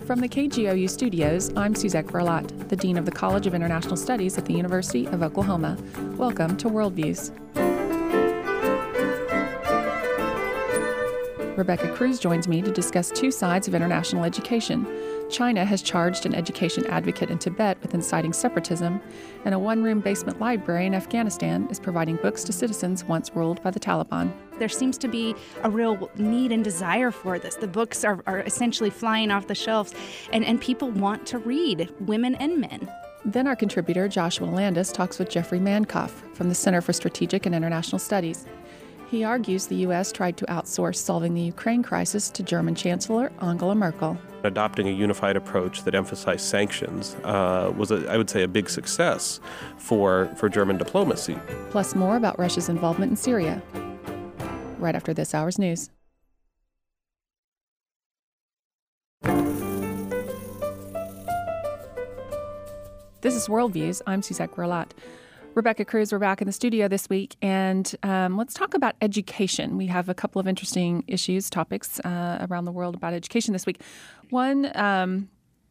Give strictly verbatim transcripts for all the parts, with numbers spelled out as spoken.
From the K G O U studios, I'm Suzette Berlat, the Dean of the College of International Studies at the University of Oklahoma. Welcome to Worldviews. Rebecca Cruz joins me to discuss two sides of international education. China has charged an education advocate in Tibet with inciting separatism, and a one-room basement library in Afghanistan is providing books to citizens once ruled by the Taliban. There seems to be a real need and desire for this. The books are, are essentially flying off the shelves, and, and people want to read, women and men. Then our contributor, Joshua Landis, talks with Jeffrey Mankoff from the Center for Strategic and International Studies. He argues the U S tried to outsource solving the Ukraine crisis to German Chancellor Angela Merkel. Adopting a unified approach that emphasized sanctions uh, was, a, I would say, a big success for, for German diplomacy. Plus more about Russia's involvement in Syria, right after this hour's news. This is Worldviews. I'm Suzette Berlat. Rebecca Cruz, we're back in the studio this week, and um, let's talk about education. We have a couple of interesting issues, topics uh, around the world about education this week. One um,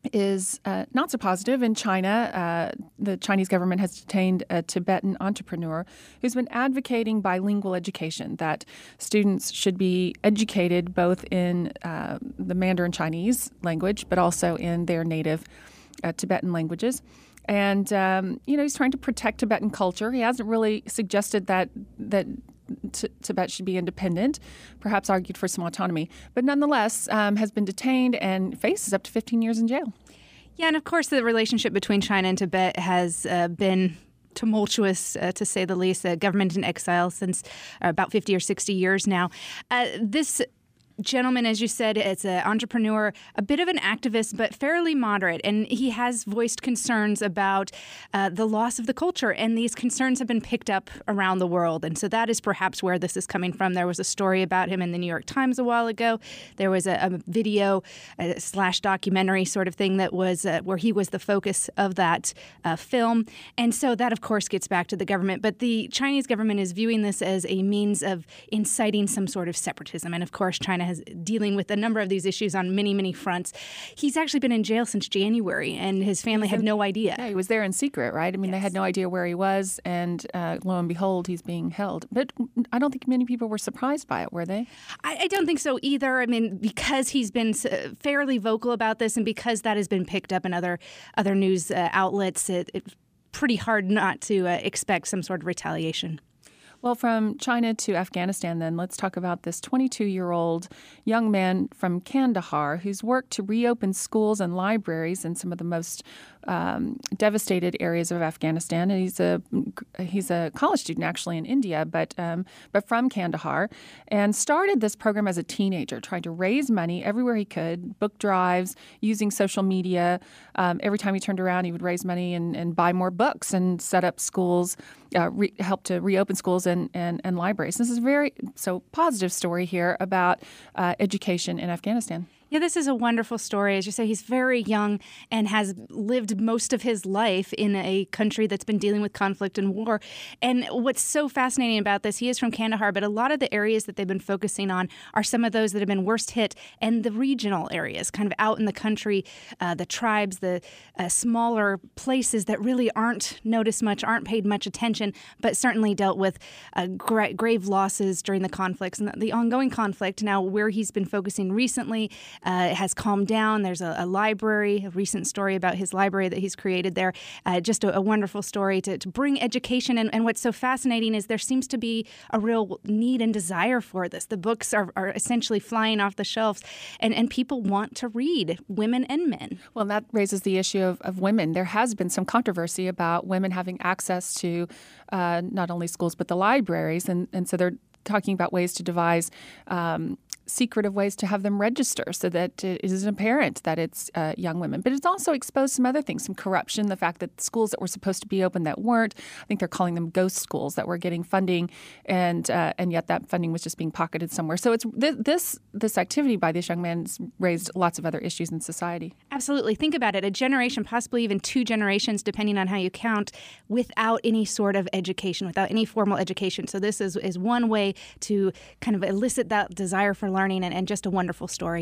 is uh, not so positive. In China, uh, the Chinese government has detained a Tibetan entrepreneur who's been advocating bilingual education, that students should be educated both in uh, the Mandarin Chinese language, but also in their native uh, Tibetan languages. And, um, you know, he's trying to protect Tibetan culture. He hasn't really suggested that that t- Tibet should be independent, perhaps argued for some autonomy, but nonetheless um, has been detained and faces up to fifteen years in jail. Yeah, and of course the relationship between China and Tibet has uh, been tumultuous, uh, to say the least. The government in exile since uh, about fifty or sixty years now. Uh, this gentleman, as you said, is an entrepreneur, a bit of an activist, but fairly moderate. And he has voiced concerns about uh, the loss of the culture. And these concerns have been picked up around the world. And so that is perhaps where this is coming from. There was a story about him in the New York Times a while ago. There was a, a video a slash documentary sort of thing that was uh, where he was the focus of that uh, film. And so that, of course, gets back to the government. But the Chinese government is viewing this as a means of inciting some sort of separatism. And of course, China has dealing with a number of these issues on many, many fronts. He's actually been in jail since January, and his family had no idea. Yeah, he was there in secret, right? I mean, yes. They had no idea where he was, and uh, lo and behold, he's being held. But I don't think many people were surprised by it, were they? I, I don't think so either. I mean, because he's been fairly vocal about this, and because that has been picked up in other other news uh, outlets, it, it's pretty hard not to uh, expect some sort of retaliation. Well, from China to Afghanistan, then, let's talk about this twenty-two-year-old young man from Kandahar who's worked to reopen schools and libraries in some of the most um, devastated areas of Afghanistan. And he's a he's a college student, actually, in India, but um, but from Kandahar, and started this program as a teenager, trying to raise money everywhere he could, book drives, using social media. Um, every time he turned around, he would raise money and, and buy more books and set up schools, uh, re- help to reopen schools and And, and, and libraries. This is a very so positive story here about uh, education in Afghanistan. Yeah, this is a wonderful story. As you say, he's very young and has lived most of his life in a country that's been dealing with conflict and war. And what's so fascinating about this, he is from Kandahar, but a lot of the areas that they've been focusing on are some of those that have been worst hit, and the regional areas, kind of out in the country, uh, the tribes, the uh, smaller places that really aren't noticed much, aren't paid much attention, but certainly dealt with uh, gra- grave losses during the conflicts and the, the ongoing conflict. Now, where he's been focusing recently, Uh, it has calmed down. There's a, a library, a recent story about his library that he's created there. Uh, just a, a wonderful story to, to bring education. And, and what's so fascinating is there seems to be a real need and desire for this. The books are, are essentially flying off the shelves, and, and people want to read, women and men. Well, that raises the issue of, of women. There has been some controversy about women having access to uh, not only schools, but the libraries. And, and so they're talking about ways to devise um, secretive ways to have them register so that it isn't apparent that it's uh, young women. But it's also exposed some other things, some corruption, the fact that schools that were supposed to be open that weren't. I think they're calling them ghost schools that were getting funding, and uh, and yet that funding was just being pocketed somewhere. So it's th- this this activity by this young man has raised lots of other issues in society. Absolutely. Think about it. A generation, possibly even two generations, depending on how you count, without any sort of education, without any formal education. So this is, is one way to kind of elicit that desire for learning, and, and just a wonderful story.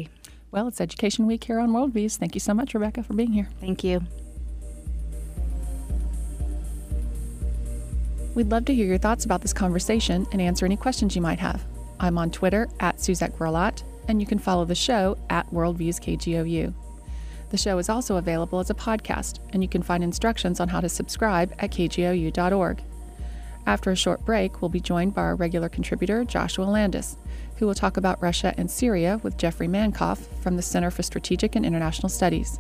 Well, it's Education Week here on Worldviews. Thank you so much, Rebecca, for being here. Thank you. We'd love to hear your thoughts about this conversation and answer any questions you might have. I'm on Twitter at Suzette Grelot, and you can follow the show at Worldviews K G O U. The show is also available as a podcast, and you can find instructions on how to subscribe at k g o u dot org. After a short break, we'll be joined by our regular contributor, Joshua Landis, who will talk about Russia and Syria with Jeffrey Mankoff from the Center for Strategic and International Studies.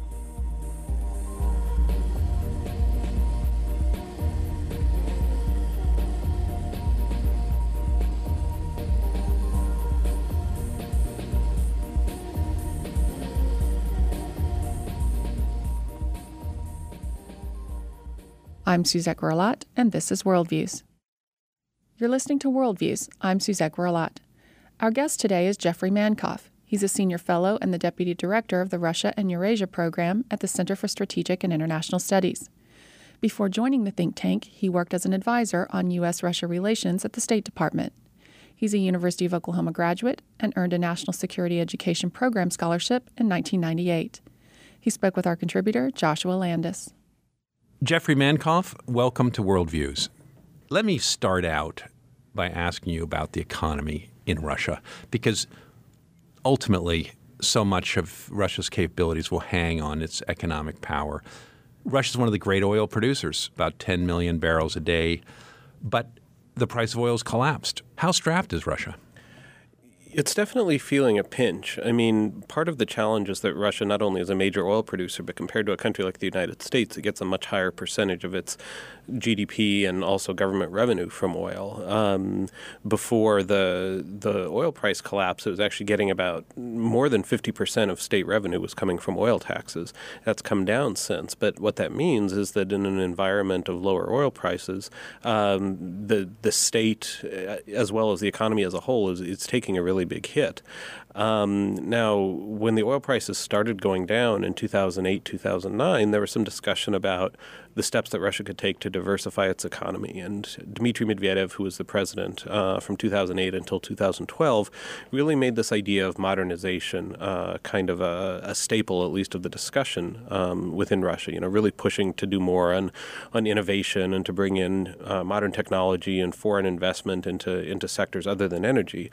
I'm Suzette Grelot, and this is Worldviews. You're listening to Worldviews. I'm Suzette Grelot. Our guest today is Jeffrey Mankoff. He's a senior fellow and the deputy director of the Russia and Eurasia program at the Center for Strategic and International Studies. Before joining the think tank, he worked as an advisor on U S Russia relations at the State Department. He's a University of Oklahoma graduate and earned a National Security Education Program scholarship in nineteen ninety-eight. He spoke with our contributor, Joshua Landis. Jeffrey Mankoff, welcome to Worldviews. Let me start out by asking you about the economy in Russia, because ultimately so much of Russia's capabilities will hang on its economic power. Russia is one of the great oil producers, about ten million barrels a day, but the price of oil has collapsed. How strapped is Russia? It's definitely feeling a pinch. I mean, part of the challenge is that Russia not only is a major oil producer, but compared to a country like the United States, it gets a much higher percentage of its G D P and also government revenue from oil. Um, before the the oil price collapse, it was actually getting about more than fifty percent of state revenue was coming from oil taxes. That's come down since. But what that means is that in an environment of lower oil prices, um, the the state, as well as the economy as a whole, is it's taking a really big hit. Um, now, when the oil prices started going down in two thousand eight, two thousand nine, there was some discussion about the steps that Russia could take to diversify its economy. And Dmitry Medvedev, who was the president uh, from two thousand eight until two thousand twelve, really made this idea of modernization uh, kind of a, a staple, at least, of the discussion um, within Russia, you know, really pushing to do more on, on innovation and to bring in uh, modern technology and foreign investment into, into sectors other than energy.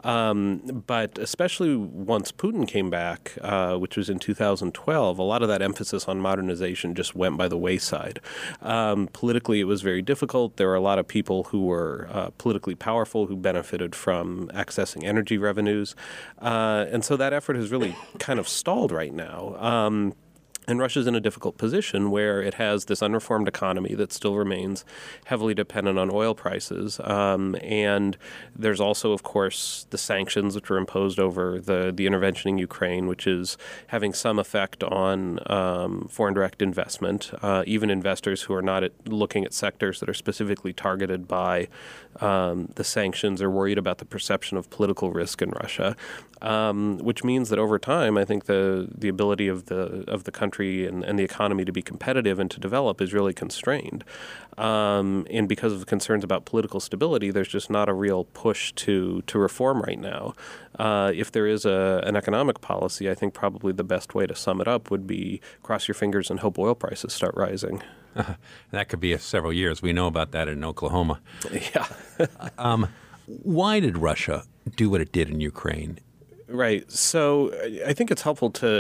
Um, but especially Especially once Putin came back, uh, which was in two thousand twelve, a lot of that emphasis on modernization just went by the wayside. Um, politically, it was very difficult. There were a lot of people who were uh, politically powerful who benefited from accessing energy revenues. Uh, and so that effort has really kind of stalled right now. Um, And Russia's in a difficult position where it has this unreformed economy that still remains heavily dependent on oil prices. Um, and there's also, of course, the sanctions which were imposed over the, the intervention in Ukraine, which is having some effect on um, foreign direct investment. Uh, even investors who are not at, looking at sectors that are specifically targeted by um, the sanctions are worried about the perception of political risk in Russia, um, which means that over time, I think the, the ability of the of the country And, and the economy to be competitive and to develop is really constrained. Um, and because of concerns about political stability, there's just not a real push to to reform right now. Uh, if there is a, an economic policy, I think probably the best way to sum it up would be cross your fingers and hope oil prices start rising. Uh, that could be a several years. We know about that in Oklahoma. Yeah. um, why did Russia do what it did in Ukraine? Right. So I think it's helpful to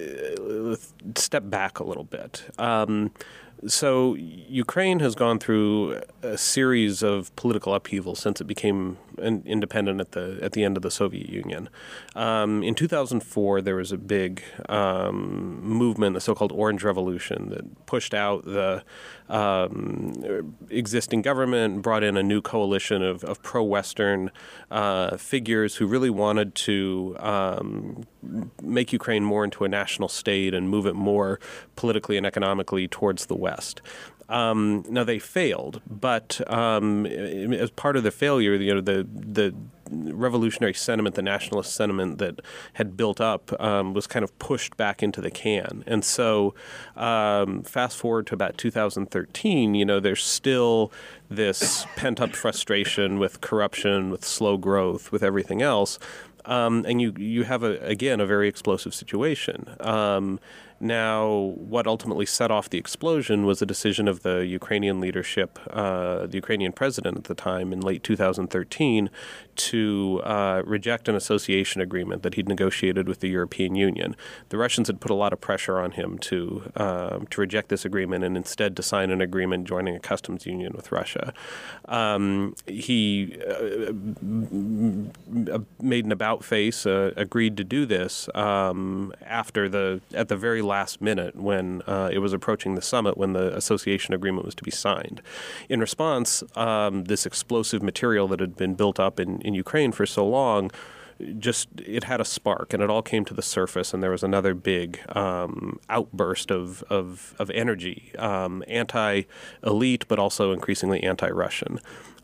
step back a little bit. Um, so Ukraine has gone through a series of political upheaval since it became an independent at the at the end of the Soviet Union. Um, in two thousand four, there was a big um, movement, the so-called Orange Revolution, that pushed out the um, existing government and brought in a new coalition of, of pro-Western uh, figures who really wanted to um, make Ukraine more into a national state and move it more politically and economically towards the West. Um, now, they failed, but um, as part of the failure, you know, the the revolutionary sentiment, the nationalist sentiment that had built up um, was kind of pushed back into the can. And so um, fast forward to about two thousand thirteen, you know, there's still this pent-up frustration with corruption, with slow growth, with everything else. Um, and you you have, a, again, a very explosive situation. Um, now, what ultimately set off the explosion was a decision of the Ukrainian leadership, uh, the Ukrainian president at the time in late two thousand thirteen, to uh, reject an association agreement that he'd negotiated with the European Union. The Russians had put a lot of pressure on him to uh, to reject this agreement and instead to sign an agreement joining a customs union with Russia. Um, he uh, made an about face, uh, agreed to do this um, after the at the very last minute when uh, it was approaching the summit when the association agreement was to be signed. In response, um, this explosive material that had been built up in, in Ukraine for so long, just it had a spark, and it all came to the surface, and there was another big um, outburst of of, of energy, um, anti-elite, but also increasingly anti-Russian.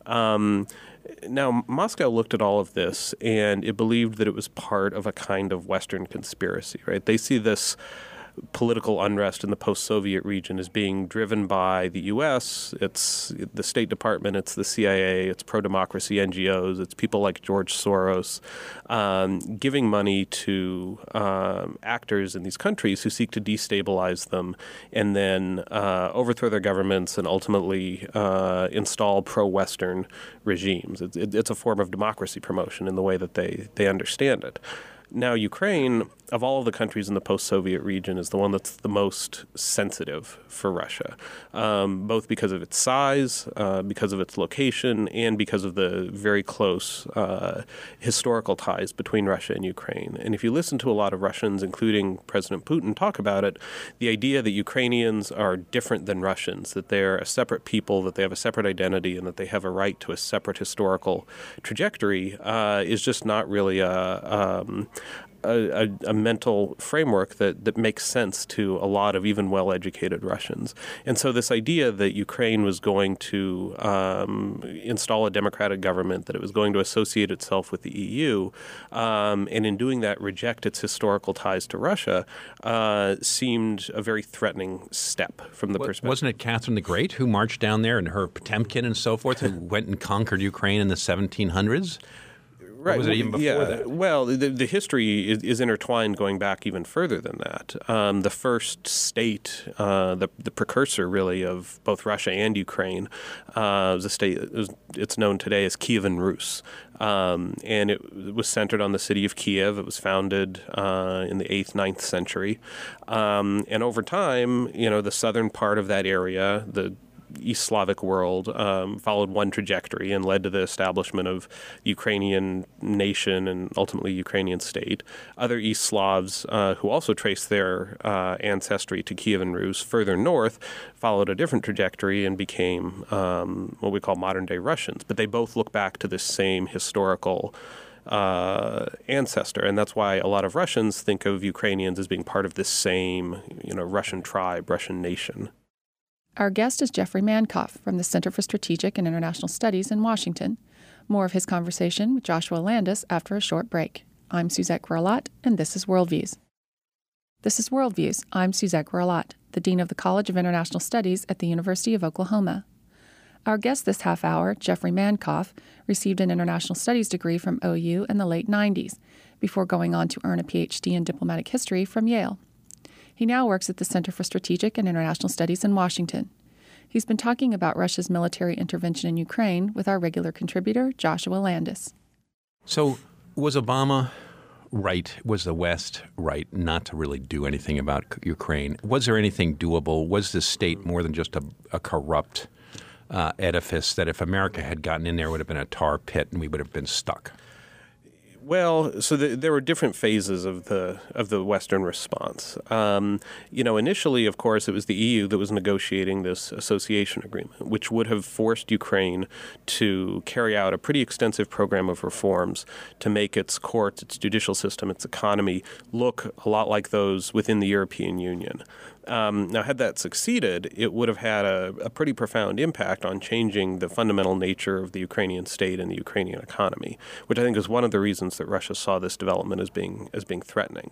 Um, Now, Moscow looked at all of this, and it believed that it was part of a kind of Western conspiracy, right? They see this political unrest in the post-Soviet region as being driven by the U S, it's the State Department, it's the C I A, it's pro-democracy N G Os, it's people like George Soros, um, giving money to um, actors in these countries who seek to destabilize them and then uh, overthrow their governments and ultimately uh, install pro-Western regimes. It's, it, it's a form of democracy promotion in the way that they, they understand it. Now, Ukraine, of all of the countries in the post-Soviet region, is the one that's the most sensitive for Russia, um, both because of its size, uh, because of its location, and because of the very close uh, historical ties between Russia and Ukraine. And if you listen to a lot of Russians, including President Putin, talk about it, the idea that Ukrainians are different than Russians, that they're a separate people, that they have a separate identity, and that they have a right to a separate historical trajectory uh, is just not really a... Um, A, a, a mental framework that, that makes sense to a lot of even well-educated Russians. And so this idea that Ukraine was going to um, install a democratic government, that it was going to associate itself with the E U, um, and in doing that reject its historical ties to Russia, uh, seemed a very threatening step from the what, perspective. Wasn't it Catherine the Great who marched down there, and her Potemkin and so forth, who went and conquered Ukraine in the seventeen hundreds? Right. Or was it even before yeah. that? Well, the, the history is, is intertwined going back even further than that. Um, the first state, uh, the, the precursor really of both Russia and Ukraine, uh, was a state, it was, it's known today as Kievan Rus. Um, and it, it was centered on the city of Kiev. It was founded uh, in the eighth, ninth century. Um, and over time, you know, the southern part of that area, the East Slavic world, um, followed one trajectory and led to the establishment of the Ukrainian nation and ultimately Ukrainian state. Other East Slavs uh, who also traced their uh, ancestry to Kievan Rus further north followed a different trajectory and became um, what we call modern-day Russians. But they both look back to this same historical Uh, ancestor, and that's why a lot of Russians think of Ukrainians as being part of this same, you know, Russian tribe, Russian nation. Our guest is Jeffrey Mankoff from the Center for Strategic and International Studies in Washington. More of his conversation with Joshua Landis after a short break. I'm Suzette Grelot, and this is Worldviews. This is Worldviews. I'm Suzette Grelot, the Dean of the College of International Studies at the University of Oklahoma. Our guest this half hour, Jeffrey Mankoff, received an international studies degree from O U in the late nineties, before going on to earn a P H D in diplomatic history from Yale. He now works at the Center for Strategic and International Studies in Washington. He's been talking about Russia's military intervention in Ukraine with our regular contributor, Joshua Landis. So was Obama right, was the West right not to really do anything about Ukraine? Was there anything doable? Was the state more than just a, a corrupt uh, edifice that if America had gotten in there, it would have been a tar pit and we would have been stuck? Well, so the, there were different phases of the of the Western response. Um, you know, initially, of course, it was the E U that was negotiating this association agreement, which would have forced Ukraine to carry out a pretty extensive program of reforms to make its courts, its judicial system, its economy look a lot like those within the European Union. Um, now, had that succeeded, it would have had a, a pretty profound impact on changing the fundamental nature of the Ukrainian state and the Ukrainian economy, which I think is one of the reasons that Russia saw this development as being as being threatening.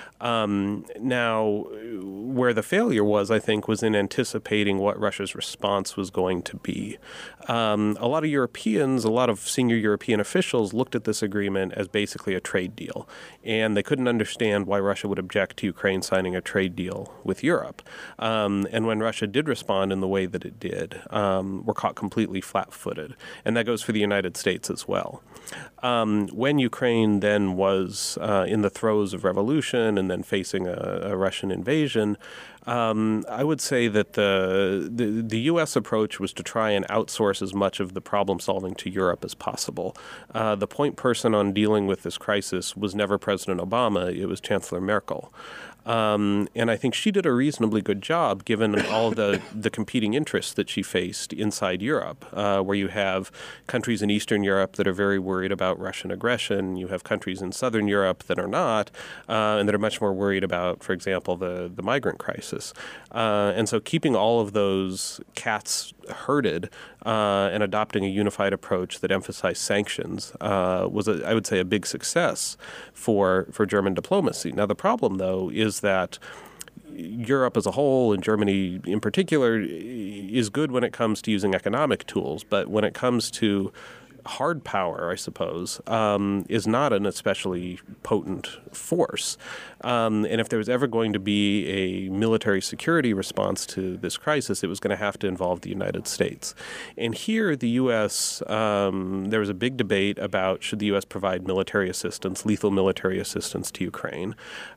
Um, now, where the failure was, I think, was in anticipating what Russia's response was going to be. Um, a lot of Europeans, a lot of senior European officials looked at this agreement as basically a trade deal, and they couldn't understand why Russia would object to Ukraine signing a trade deal with Europe. Um, and when Russia did respond in the way that it did, um, we're caught completely flat-footed. And that goes for the United States as well. Um, when Ukraine then was uh, in the throes of revolution and then facing a, a Russian invasion, um, I would say that the, the the U S approach was to try and outsource as much of the problem solving to Europe as possible. Uh, the point person on dealing with this crisis was never President Obama, it was Chancellor Merkel. Um, and I think she did a reasonably good job given all the, the competing interests that she faced inside Europe, uh, where you have countries in Eastern Europe that are very worried about Russian aggression. You have countries in Southern Europe that are not, uh, and that are much more worried about, for example, the, the migrant crisis. Uh, and so keeping all of those cats herded uh, and adopting a unified approach that emphasized sanctions uh, was, a, I would say, a big success for, for German diplomacy. Now, the problem, though, is that Europe as a whole, and Germany in particular, is good when it comes to using economic tools, but when it comes to hard power, I suppose, um, is not an especially potent force. Um, and if there was ever going to be a military security response to this crisis, it was going to have to involve the United States. And here, the U S, um, there was a big debate about should the U S provide military assistance, lethal military assistance to Ukraine.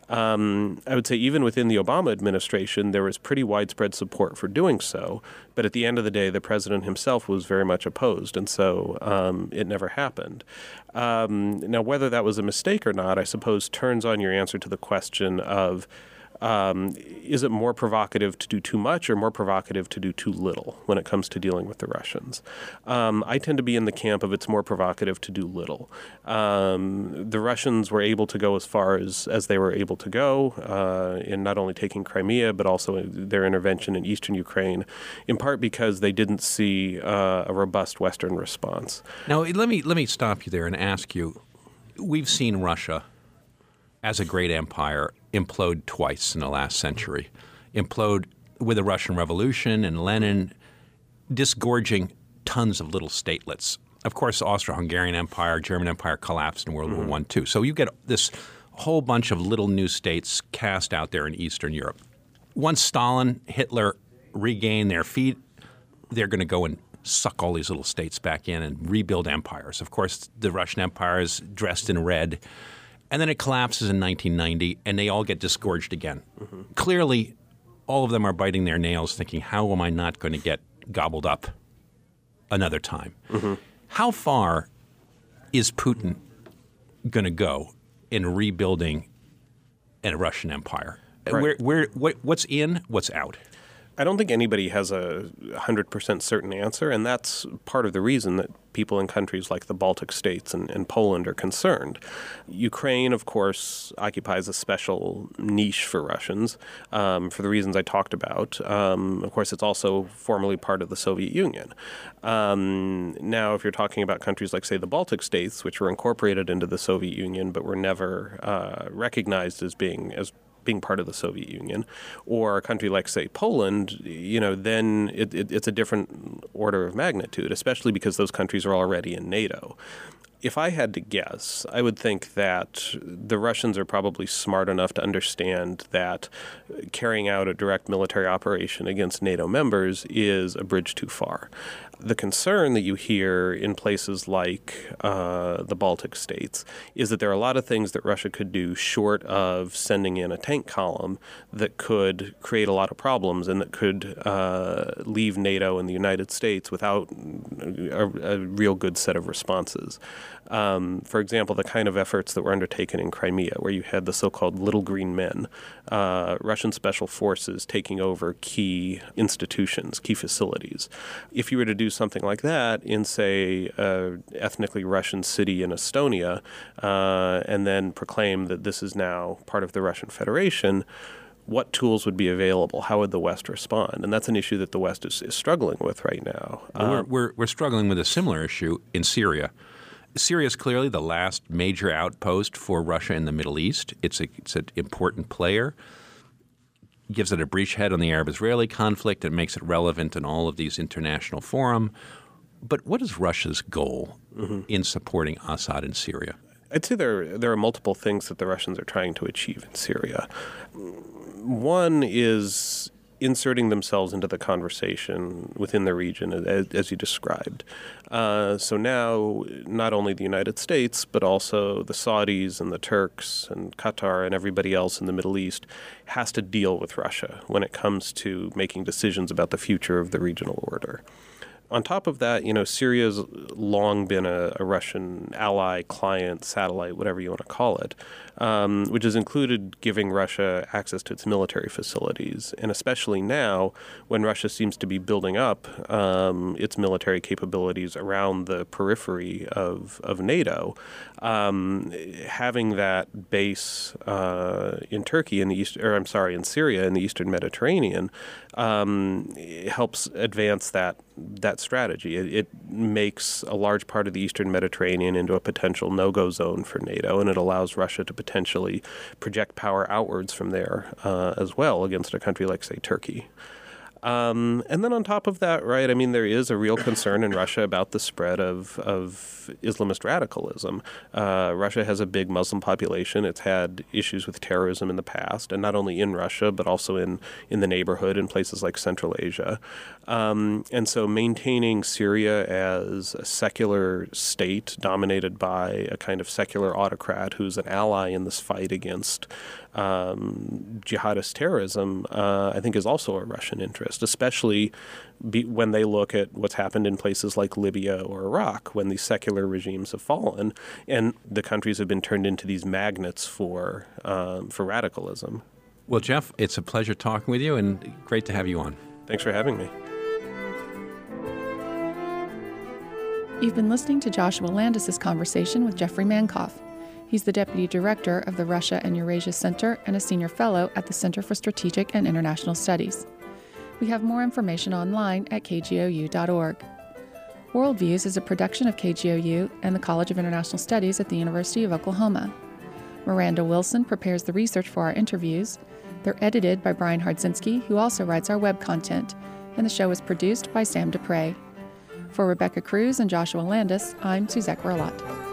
Um, I would say even within the Obama administration, there was pretty widespread support for doing so. But at the end of the day, the president himself was very much opposed. And so um, it never happened. Um, now, whether that was a mistake or not, I suppose, turns on your answer to the question of Um, is it more provocative to do too much or more provocative to do too little when it comes to dealing with the Russians? Um, I tend to be in the camp of it's more provocative to do little. Um, the Russians were able to go as far as, as they were able to go uh, in not only taking Crimea, but also their intervention in eastern Ukraine, in part because they didn't see uh, a robust Western response. Now, let me let me stop you there and ask you, we've seen Russia as a great empire implode twice in the last century. Implode with the Russian Revolution and Lenin disgorging tons of little statelets. Of course, the Austro-Hungarian Empire, German Empire collapsed in World mm-hmm. War One, too. So you get this whole bunch of little new states cast out there in Eastern Europe. Once Stalin, Hitler regain their feet, they're going to go and suck all these little states back in and rebuild empires. Of course, the Russian Empire is dressed in red. And then it collapses in nineteen ninety, and they all get disgorged again. Mm-hmm. Clearly, all of them are biting their nails thinking, how am I not going to get gobbled up another time? Mm-hmm. How far is Putin going to go in rebuilding a Russian empire? Right. Where, where, what, what's in, what's out? I don't think anybody has a one hundred percent certain answer, and that's part of the reason that people in countries like the Baltic states and, and Poland are concerned. Ukraine, of course, occupies a special niche for Russians um, for the reasons I talked about. Um, of course, it's also formerly part of the Soviet Union. Um, now, if you're talking about countries like, say, the Baltic states, which were incorporated into the Soviet Union but were never uh, recognized as being as being part of the Soviet Union, or a country like, say, Poland, you know, then it, it, it's a different order of magnitude, especially because those countries are already in NATO. If I had to guess, I would think that the Russians are probably smart enough to understand that carrying out a direct military operation against NATO members is a bridge too far. The concern that you hear in places like uh, the Baltic states is that there are a lot of things that Russia could do short of sending in a tank column that could create a lot of problems and that could uh, leave NATO and the United States without a, a real good set of responses. Um, for example, the kind of efforts that were undertaken in Crimea, where you had the so-called Little Green Men, uh, Russian special forces taking over key institutions, key facilities. If you were to do something like that in, say, an ethnically Russian city in Estonia, uh, and then proclaim that this is now part of the Russian Federation, what tools would be available? How would the West respond? And that's an issue that the West is, is struggling with right now. Well, we're, um, we're, we're struggling with a similar issue in Syria. Syria is clearly the last major outpost for Russia in the Middle East. It's, a, it's an important player. Gives it a breachhead on the Arab-Israeli conflict. It makes it relevant in all of these international forums. But what is Russia's goal mm-hmm. in supporting Assad in Syria? I'd say there, there are multiple things that the Russians are trying to achieve in Syria. One is inserting themselves into the conversation within the region, as, as you described. Uh, so now, not only the United States, but also the Saudis and the Turks and Qatar and everybody else in the Middle East has to deal with Russia when it comes to making decisions about the future of the regional order. On top of that, you know, Syria's long been a, a Russian ally, client, satellite, whatever you want to call it, um, which has included giving Russia access to its military facilities. And especially now, when Russia seems to be building up um, its military capabilities around the periphery of, of NATO, um, having that base uh, in Turkey in the east, or I'm sorry, in Syria in the Eastern Mediterranean, um, helps advance that that strategy. It, it makes a large part of the Eastern Mediterranean into a potential no-go zone for NATO, and it allows Russia to potentially project power outwards from there uh, as well against a country like, say, Turkey. Um, and then on top of that, right, I mean, there is a real concern in Russia about the spread of, of Islamist radicalism. Uh, Russia has a big Muslim population. It's had issues with terrorism in the past, and not only in Russia, but also in, in the neighborhood in places like Central Asia. Um, and so maintaining Syria as a secular state dominated by a kind of secular autocrat who's an ally in this fight against um, jihadist terrorism, uh, I think is also a Russian interest, especially be, when they look at what's happened in places like Libya or Iraq, when these secular regimes have fallen and the countries have been turned into these magnets for um, for radicalism. Well, Jeff, it's a pleasure talking with you, and great to have you on. Thanks for having me. You've been listening to Joshua Landis' conversation with Jeffrey Mankoff. He's the Deputy Director of the Russia and Eurasia Center and a Senior Fellow at the Center for Strategic and International Studies. We have more information online at k g o u dot org. Worldviews is a production of K G O U and the College of International Studies at the University of Oklahoma. Miranda Wilson prepares the research for our interviews. They're edited by Brian Hardzinski, who also writes our web content, and the show is produced by Sam Dupre. For Rebecca Cruz and Joshua Landis, I'm Suzette Gurlat.